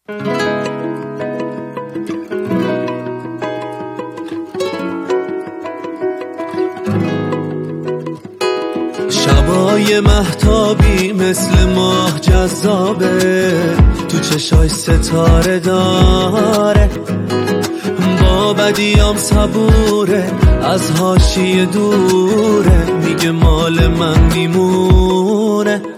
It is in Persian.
شبای مهتابی مثل ماه جذابه، تو چشای ستاره داره، با بدیام صبوره، از حاشیه دوره، میگه مال من میمونه.